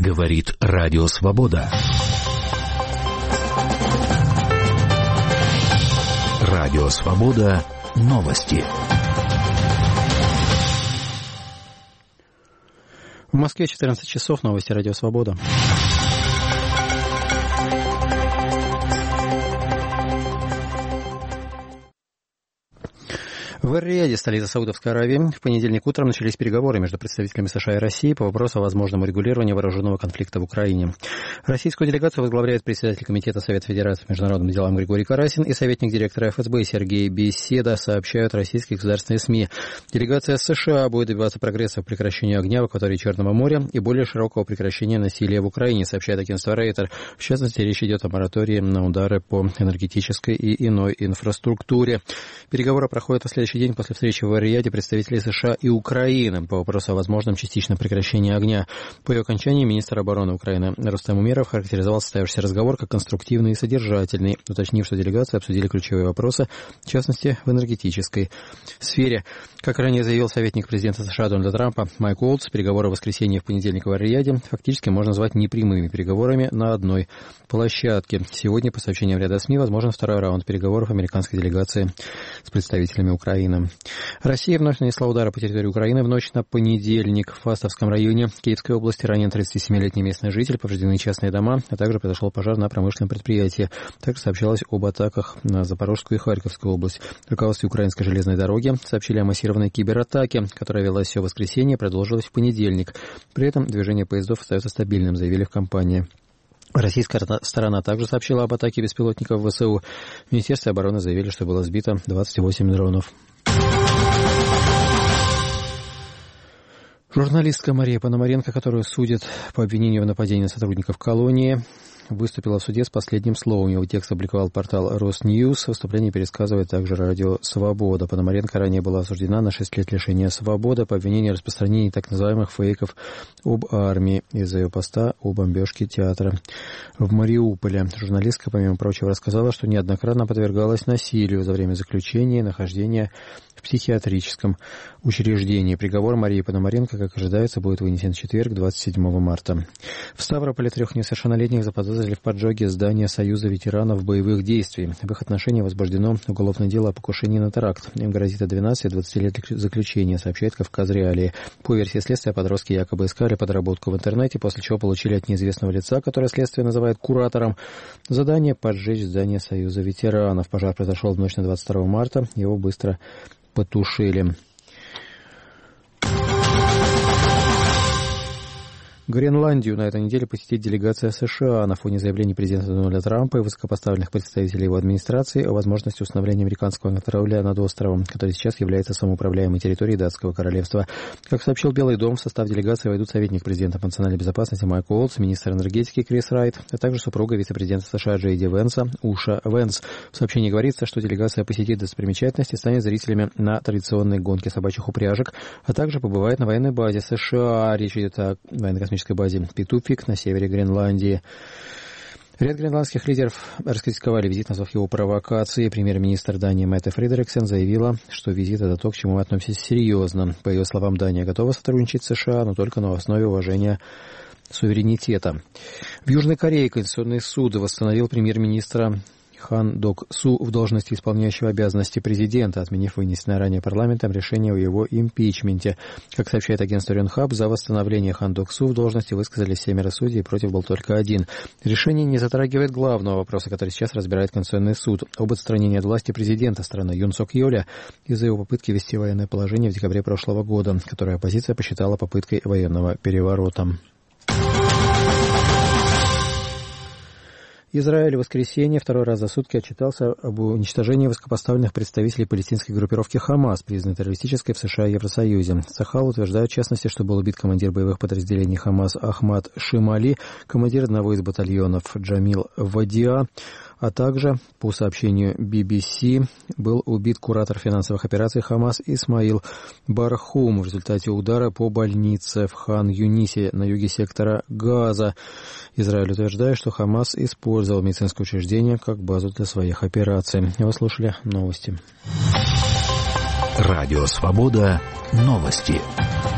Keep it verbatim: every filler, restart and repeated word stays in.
Говорит Радио Свобода. Радио Свобода. Новости. В Москве четырнадцать часов. Новости Радио Свобода. В Эр-Рияде, столице Саудовской Аравии, в понедельник утром начались переговоры между представителями США и России по вопросу о возможном урегулировании вооруженного конфликта в Украине. Российскую делегацию возглавляет председатель Комитета Совета Федерации по международным делам Григорий Карасин и советник директора эф эс бэ Сергей Беседа, сообщают российские государственные СМИ. Делегация США будет добиваться прогресса в прекращении огня в акватории Черного моря и более широкого прекращения насилия в Украине, сообщает агентство Рейтер. В частности, речь идет о моратории на удары по энергетической и иной инфраструктуре. Переговоры проходят на следующий день после встречи в Эр-Рияде представителей США и Украины по вопросу о возможном частичном прекращении огня. По ее окончании министр обороны Украины Рустем Умеров характеризовал состоявшийся разговор как конструктивный и содержательный, уточнив, что делегации обсудили ключевые вопросы, в частности, в энергетической сфере. Как ранее заявил советник президента США Дональда Трампа Майк Уолтс, переговоры в воскресенье и в понедельник в Эр-Рияде фактически можно назвать непрямыми переговорами на одной площадке. Сегодня, по сообщениям ряда СМИ, возможен второй раунд переговоров американской делегации с представителями Украины. Россия вновь нанесла удары по территории Украины в ночь на понедельник. В Фастовском районе Киевской области ранен тридцатисемилетний местный житель, повреждены частные дома, а также произошел пожар на промышленном предприятии. Также сообщалось об атаках на Запорожскую и Харьковскую область. В руководстве Украинской железной дороги сообщили о массированной кибератаке, которая велась все воскресенье и продолжилась в понедельник. При этом движение поездов остается стабильным, заявили в компании. Российская сторона также сообщила об атаке беспилотников вэ эс у. В Министерстве обороны заявили, что было сбито двадцать восемь дронов. Журналистка Мария Пономаренко, которую судят по обвинению в нападении на сотрудников колонии, выступила в суде с последним словом. Его текст опубликовал портал Росньюз. Выступление пересказывает также Радио Свобода. Пономаренко ранее была осуждена на шесть лет лишения свободы по обвинению в распространении так называемых фейков об армии из-за ее поста о бомбежке театра в Мариуполе. Журналистка, помимо прочего, рассказала, что неоднократно подвергалась насилию за время заключения и нахождения в психиатрическом учреждении. Приговор Марии Пономаренко, как ожидается, будет вынесен в четверг, двадцать седьмого марта. В Ставрополе трех несовершеннолетних заподозрили в поджоге здания Союза ветеранов боевых действий. В их отношении возбуждено уголовное дело о покушении на теракт. Им грозит от двенадцати до двадцати лет заключения, сообщает Кавказ Реалии. По версии следствия, подростки якобы искали подработку в интернете, после чего получили от неизвестного лица, которое следствие называет куратором, задание поджечь здание Союза ветеранов. Пожар произошел в ночь на двадцать второго марта. Его быстро потушили. Гренландию на этой неделе посетит делегация США на фоне заявлений президента Дональда Трампа и высокопоставленных представителей его администрации о возможности установления американского контроля над островом, который сейчас является самоуправляемой территорией Датского королевства. Как сообщил Белый дом, в состав делегации войдут советник президента по национальной безопасности Майк Уолтс, министр энергетики Крис Райт, а также супруга вице-президента США Джей Ди Венса Уша Венс. В сообщении говорится, что делегация посетит достопримечательности, станет зрителями на традиционной гонке собачьих упряжек, а также побывает на военной базе США. Речь идет о военно-космической базе Петуфик на севере Гренландии. Ряд гренландских лидеров раскритиковали визит, назвав его провокацией. Премьер-министр Дании Метте Фредериксен заявила, что визит – это то, к чему мы относимся серьезно. По ее словам, Дания готова сотрудничать с США, но только на основе уважения суверенитета. В Южной Корее Конституционный суд восстановил премьер-министра Хан Док-Су в должности исполняющего обязанности президента, отменив вынесенное ранее парламентом решение о его импичменте. Как сообщает агентство Рёнхаб, за восстановление Хан Док-Су в должности высказались семеро судей, против был только один. Решение не затрагивает главного вопроса, который сейчас разбирает Конституционный суд, об отстранении от власти президента страны Юн Сок Йоля из-за его попытки ввести военное положение в декабре прошлого года, которое оппозиция посчитала попыткой военного переворота. Израиль в воскресенье второй раз за сутки отчитался об уничтожении высокопоставленных представителей палестинской группировки «Хамас», признанной террористической в США и Евросоюзе. Сахал утверждает, в частности, что был убит командир боевых подразделений «Хамас» Ахмад Шимали, командир одного из батальонов Джамил Вадиа, а также, по сообщению би би си, был убит куратор финансовых операций «Хамас» Исмаил Бархум в результате удара по больнице в Хан-Юнисе на юге сектора Газа. Израиль утверждает, что «Хамас» использовал медицинское учреждение как базу для своих операций. Вы слушали новости. Радио Свобода. Новости.